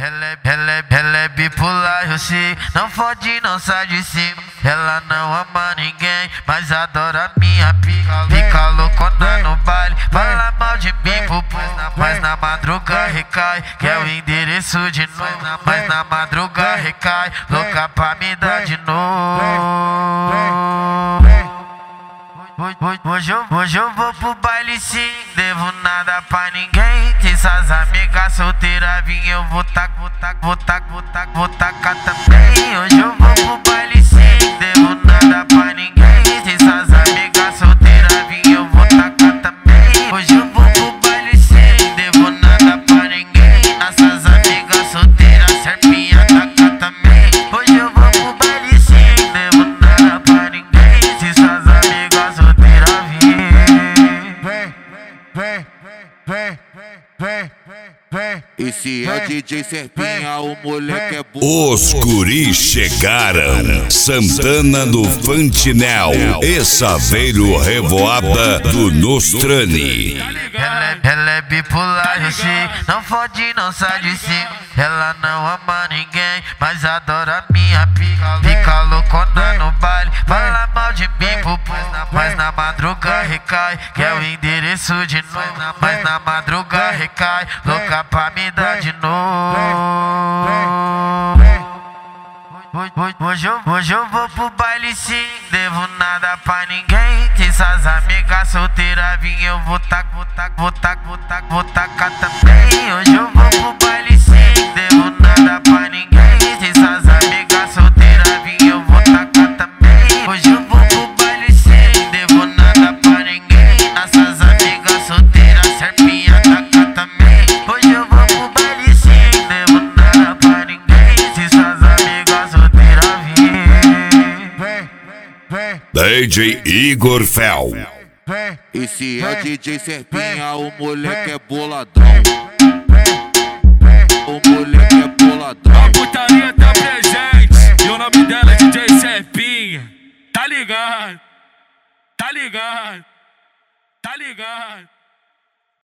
Ela é bipolar, eu sei, não fode, não sai de cima. Ela não ama ninguém, mas adora minha pica. Fica loucona no baile, fala mal de mim pro povo, mas na madruga recai. Quer o endereço de novo, mas na madruga recai. Louca pra me dar de novo. Hoje eu vou pro baile sim, devo nada pra ninguém. Se essas amigas solteiras vir, eu vou tacar também. Hoje eu vou pro baile sim, devo nada pra ninguém. Se essas amigas solteiras vir, eu vou tacar também. Hoje eu vou pro baile sim, devo nada pra ninguém. Essas amigas solteiras, serpinha taca também. Hoje eu vou pro baile sim, devo nada pra ninguém. Se essas amigas solteiras vir. Esse é o DJ Serpinha, o moleque é bom. Os guris chegaram. Santana do Fantinel e Saveiro Revoada do Nostrani. Ela é bipolar, eu sei, não fode, não sai de cima. Ela não ama ninguém, mas adora minha pica. Fica loucona no baile, fala mal de mim pro povo, mas na madruga recai. Quer o endereço de novo, mas na madruga recai. Louca pra me dar de novo. Hoje eu vou pro baile sim, devo nada pra ninguém. Se essas amigas solteiras vir, eu vou tacar também. Hoje eu vou pro baile sim, devo nada pra ninguém. Se essas amigas solteiras vir, eu vou tacar também. Hoje eu vou pro baile sim, devo nada pra ninguém. Essas amigas solteiras, serpinha taca também. Hoje eu vou pro baile sim, devo nada pra ninguém. Se essas amigas solteiras DJ Igor Fel. Esse é o DJ Serpinha, o moleque é boladão. O moleque é boladão. A putaria tá presente e o nome dela é DJ Serpinha. Tá ligado? Tá ligado? Tá ligado?